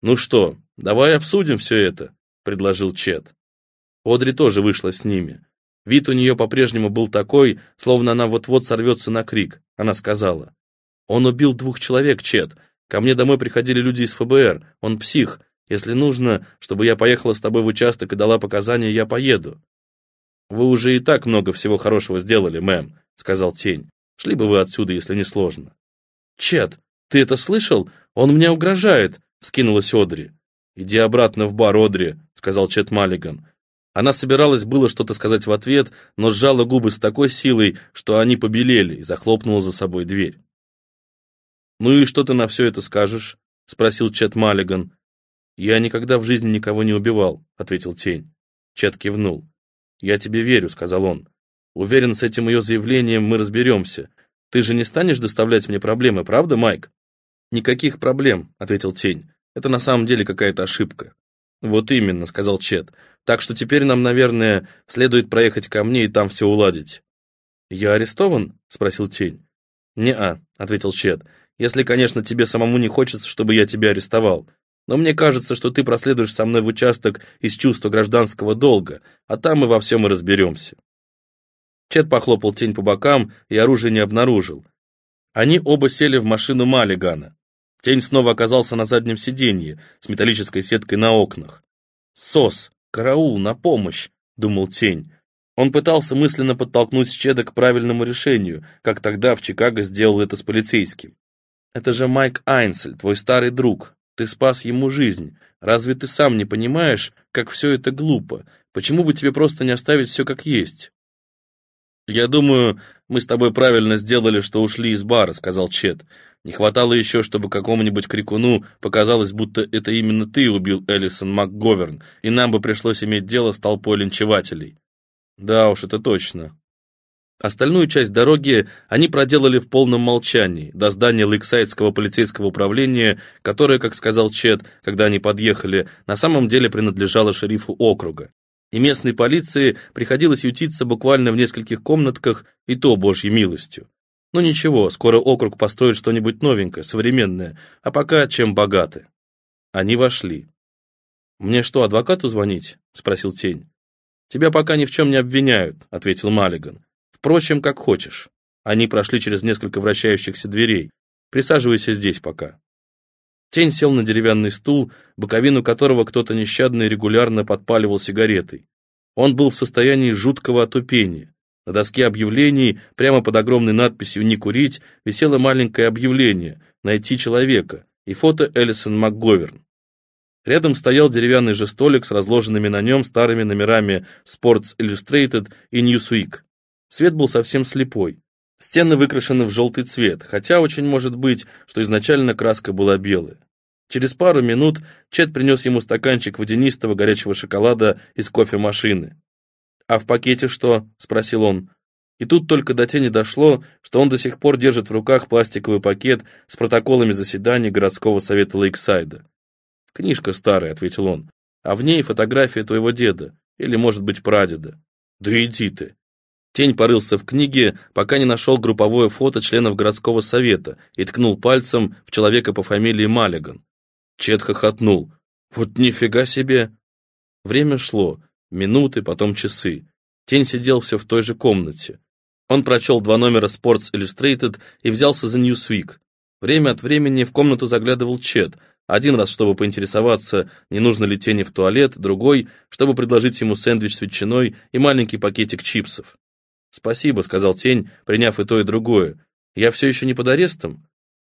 «Ну что, давай обсудим все это», — предложил Чет. Одри тоже вышла с ними. Вид у нее по-прежнему был такой, словно она вот-вот сорвется на крик. Она сказала: «Он убил 2 человек, Чет. Ко мне домой приходили люди из ФБР. Он псих. Если нужно, чтобы я поехала с тобой в участок и дала показания, я поеду». «Вы уже и так много всего хорошего сделали, мэм», — сказал Тень. «Шли бы вы отсюда, если не сложно». «Чет, ты это слышал? Он мне угрожает», — вскинулась Одри. «Иди обратно в бар, Одри», — сказал Чет Маллиган. Она собиралась было что-то сказать в ответ, но сжала губы с такой силой, что они побелели, и захлопнула за собой дверь. «Ну и что ты на все это скажешь?» — спросил Чет Маллиган. «Я никогда в жизни никого не убивал», — ответил Тень. Чет кивнул. «Я тебе верю», — сказал он. «Уверен, с этим ее заявлением мы разберемся. Ты же не станешь доставлять мне проблемы, правда, Майк?» «Никаких проблем», — ответил Тень. «Это на самом деле какая-то ошибка». «Вот именно», — сказал Чет. «Так что теперь нам, наверное, следует проехать ко мне и там все уладить». «Я арестован?» — спросил Тень. «Не-а», — ответил Чет. «Если, конечно, тебе самому не хочется, чтобы я тебя арестовал. Но мне кажется, что ты проследуешь со мной в участок из чувства гражданского долга, а там мы во всем и разберемся». Чет похлопал Тень по бокам и оружие не обнаружил. Они оба сели в машину Маллигана. Тень снова оказался на заднем сиденье с металлической сеткой на окнах. «СОС! Караул! На помощь!» — думал Тень. Он пытался мысленно подтолкнуть Чеда к правильному решению, как тогда в Чикаго сделал это с полицейским. «Это же Майк Айнсель, твой старый друг. Ты спас ему жизнь. Разве ты сам не понимаешь, как все это глупо? Почему бы тебе просто не оставить все как есть?» «Я думаю, мы с тобой правильно сделали, что ушли из бара», — сказал Чет. «Не хватало еще, чтобы какому-нибудь крикуну показалось, будто это именно ты убил Элисон МакГоверн, и нам бы пришлось иметь дело с толпой линчевателей». «Да уж, это точно». Остальную часть дороги они проделали в полном молчании, до здания Лейксайдского полицейского управления, которое, как сказал Чет, когда они подъехали, на самом деле принадлежало шерифу округа. И местной полиции приходилось ютиться буквально в нескольких комнатках, и то божьей милостью. Ну ничего, скоро округ построит что-нибудь новенькое, современное, а пока чем богаты. Они вошли. «Мне что, адвокату звонить?» — спросил Тень. «Тебя пока ни в чем не обвиняют», — ответил Маллиган. «Впрочем, как хочешь». Они прошли через несколько вращающихся дверей. «Присаживайся здесь пока». Тень сел на деревянный стул, боковину которого кто-то нещадно и регулярно подпаливал сигаретой. Он был в состоянии жуткого отупения. На доске объявлений, прямо под огромной надписью «Не курить», висело маленькое объявление «Найти человека» и фото Элисон МакГоверн. Рядом стоял деревянный же столик с разложенными на нем старыми номерами Sports Illustrated и Newsweek. Свет был совсем слепой. Стены выкрашены в желтый цвет, хотя очень может быть, что изначально краска была белая. Через пару минут Чет принес ему стаканчик водянистого горячего шоколада из кофемашины. «А в пакете что?» — спросил он. И тут только до Тени дошло, что он до сих пор держит в руках пластиковый пакет с протоколами заседаний городского совета Лейксайда. «Книжка старая», — ответил он, — «а в ней фотография твоего деда, или, может быть, прадеда». «Да иди ты!» Тень порылся в книге, пока не нашел групповое фото членов городского совета и ткнул пальцем в человека по фамилии Маллиган. Чет хохотнул. «Вот нифига себе!» Время шло. Минуты, потом часы. Тень сидел все в той же комнате. Он прочел 2 номера Sports Illustrated и взялся за Newsweek. Время от времени в комнату заглядывал Чет. Один раз, чтобы поинтересоваться, не нужно ли Тени в туалет, другой, чтобы предложить ему сэндвич с ветчиной и маленький пакетик чипсов. «Спасибо», — сказал Тень, приняв и то, и другое. «Я все еще не под арестом?»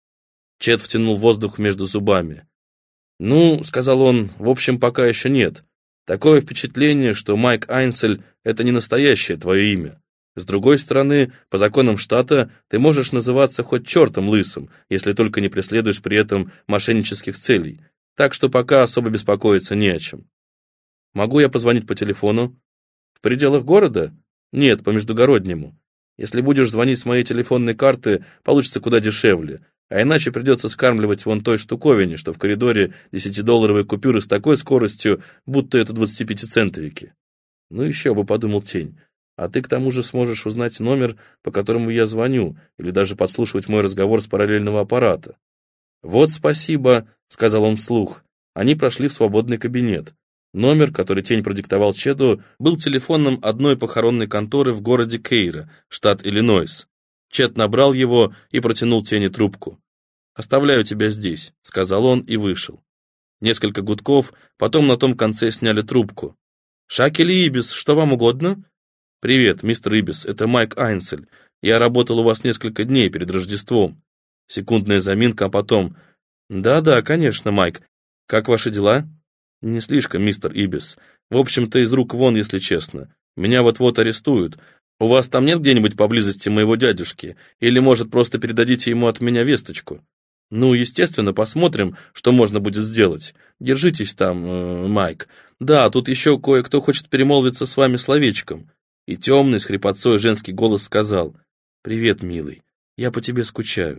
Чет втянул воздух между зубами. «Ну», — сказал он, — «в общем, пока еще нет. Такое впечатление, что Майк Айнсель — это не настоящее твое имя. С другой стороны, по законам штата ты можешь называться хоть чертом лысым, если только не преследуешь при этом мошеннических целей. Так что пока особо беспокоиться не о чем. Могу я позвонить по телефону? В пределах города? Нет, по междугороднему. Если будешь звонить с моей телефонной карты, получится куда дешевле, а иначе придется скармливать вон той штуковине, что в коридоре 10-долларовые купюры с такой скоростью, будто это 25-центовики. Ну еще бы, подумал Тень. А ты к тому же сможешь узнать номер, по которому я звоню, или даже подслушивать мой разговор с параллельного аппарата. «Вот спасибо», — сказал он вслух. они прошли в свободный кабинет. Номер, который Тень продиктовал Чеду, был телефоном одной похоронной конторы в городе Кейра, штат Иллинойс. Чед набрал его и протянул Тени трубку. «Оставляю тебя здесь», — сказал он и вышел. Несколько гудков, потом на том конце сняли трубку. «Шакель и Ибис, что вам угодно?» «Привет, мистер Ибис, это Майк Айнсель. Я работал у вас несколько дней перед Рождеством». Секундная заминка, а потом... «Да-да, конечно, Майк. Как ваши дела?» «Не слишком, мистер Ибис. В общем-то, из рук вон, если честно. Меня вот-вот арестуют. У вас там нет где-нибудь поблизости моего дядюшки? Или, может, просто передадите ему от меня весточку?» «Ну, естественно, посмотрим, что можно будет сделать. Держитесь там, Майк. Да, тут еще кое-кто хочет перемолвиться с вами словечком». И темный, с хрипотцой женский голос сказал: «Привет, милый, я по тебе скучаю».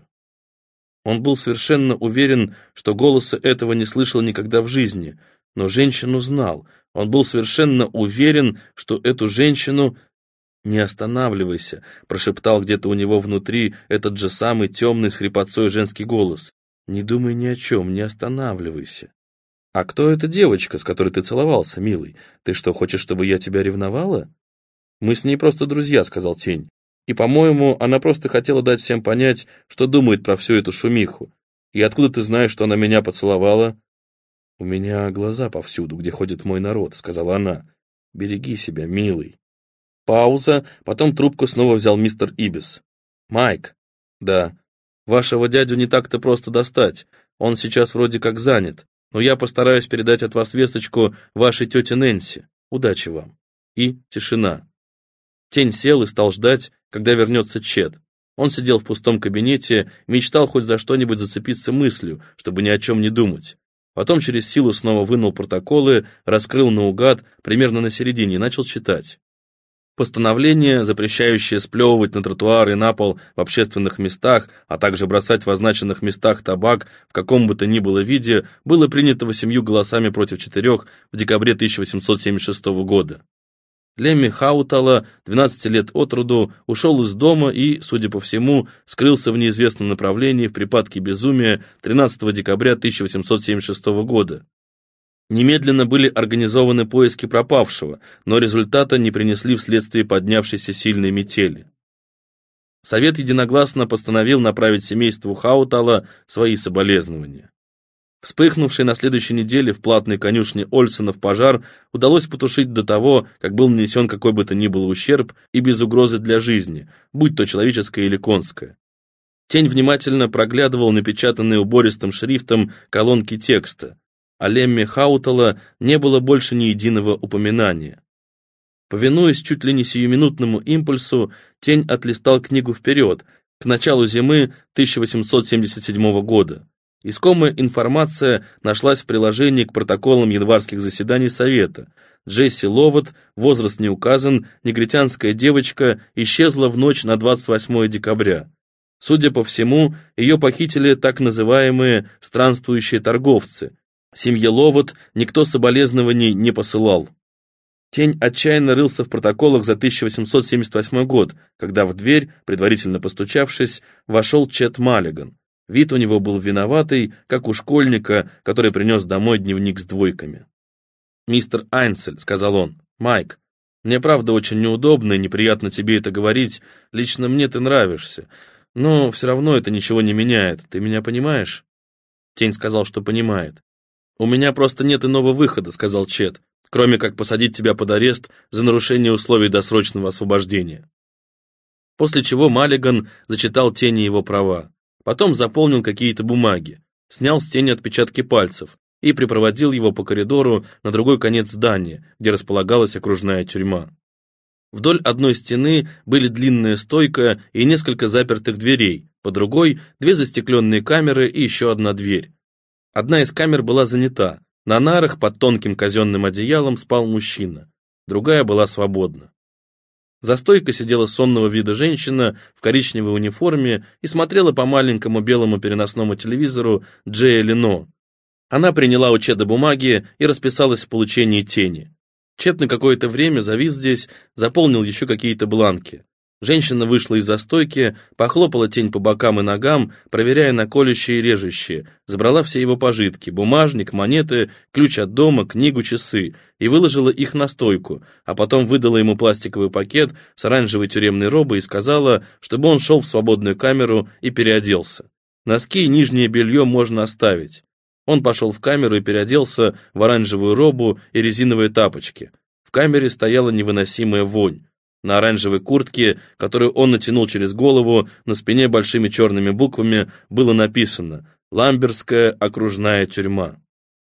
Он был совершенно уверен, что голоса этого не слышал никогда в жизни, но женщину знал. Он был совершенно уверен, что эту женщину... «Не останавливайся», — прошептал где-то у него внутри этот же самый темный с хрипотцой женский голос. «Не думай ни о чем, не останавливайся». «А кто эта девочка, с которой ты целовался, милый? Ты что, хочешь, чтобы я тебя ревновала?» «Мы с ней просто друзья», — сказал Тень. «И, по-моему, она просто хотела дать всем понять, что думает про всю эту шумиху. И откуда ты знаешь, что она меня поцеловала?» «У меня глаза повсюду, где ходит мой народ», — сказала она. «Береги себя, милый». Пауза, потом трубку снова взял мистер Ибис. «Майк». «Да». «Вашего дядю не так-то просто достать. Он сейчас вроде как занят. Но я постараюсь передать от вас весточку вашей тете Нэнси. Удачи вам». И тишина. Тень сел и стал ждать, когда вернется Чед. Он сидел в пустом кабинете, мечтал хоть за что-нибудь зацепиться мыслью, чтобы ни о чем не думать. Потом через силу снова вынул протоколы, раскрыл наугад, примерно на середине, и начал читать. Постановление, запрещающее сплевывать на тротуар и на пол в общественных местах, а также бросать в означенных местах табак в каком бы то ни было виде, было принято 8 голосами против 4 в декабре 1876 года. Лемми Хаутала, 12 лет от роду, ушел из дома и, судя по всему, скрылся в неизвестном направлении в припадке безумия 13 декабря 1876 года. Немедленно были организованы поиски пропавшего, но результата не принесли вследствие поднявшейся сильной метели. Совет единогласно постановил направить семейству Хаутала свои соболезнования. Вспыхнувший на следующей неделе в платной конюшне Ольсонов пожар удалось потушить до того, как был нанесен какой бы то ни был ущерб и без угрозы для жизни, будь то человеческая или конская. Тень внимательно проглядывал напечатанные убористым шрифтом колонки текста. О Лемме Хаутала не было больше ни единого упоминания. Повинуясь чуть ли не сиюминутному импульсу, Тень отлистал книгу вперед, к началу зимы 1877 года. Искомая информация нашлась в приложении к протоколам январских заседаний Совета. Джесси Ловат, возраст не указан, негритянская девочка, исчезла в ночь на 28 декабря. Судя по всему, ее похитили так называемые странствующие торговцы. Семье Ловат никто соболезнований не посылал. Тень отчаянно рылся в протоколах за 1878 год, когда в дверь, предварительно постучавшись, вошел Чет Маллиган. Вид у него был виноватый, как у школьника, который принес домой дневник с двойками. «Мистер Айнсель», — сказал он, — «Майк, мне правда очень неудобно и неприятно тебе это говорить, лично мне ты нравишься, но все равно это ничего не меняет, ты меня понимаешь?» Тень сказал, что понимает. «У меня просто нет иного выхода», — сказал Чет, «кроме как посадить тебя под арест за нарушение условий досрочного освобождения». После чего Маллиган зачитал Тени его права. Потом заполнил какие-то бумаги, снял с Тени отпечатки пальцев и припроводил его по коридору на другой конец здания, где располагалась окружная тюрьма. Вдоль одной стены были длинная стойка и несколько запертых дверей, по другой — 2 застекленные камеры и еще одна дверь. Одна из камер была занята, на нарах под тонким казенным одеялом спал мужчина, другая была свободна. За стойкой сидела сонного вида женщина в коричневой униформе и смотрела по маленькому белому переносному телевизору Джея Лено. Она приняла у Чеда бумаги и расписалась в получении Тени. Чед на какое-то время завис здесь, заполнил еще какие-то бланки. Женщина вышла из-за стойки, похлопала тень по бокам и ногам, проверяя на колющие и режущие, забрала все его пожитки, бумажник, монеты, ключ от дома, книгу, часы, и выложила их на стойку, а потом выдала ему пластиковый пакет с оранжевой тюремной робой и сказала, чтобы он шел в свободную камеру и переоделся. Носки и нижнее белье можно оставить. Он пошел в камеру и переоделся в оранжевую робу и резиновые тапочки. В камере стояла невыносимая вонь. На оранжевой куртке, которую он натянул через голову, на спине большими черными буквами было написано «Ламберская окружная тюрьма».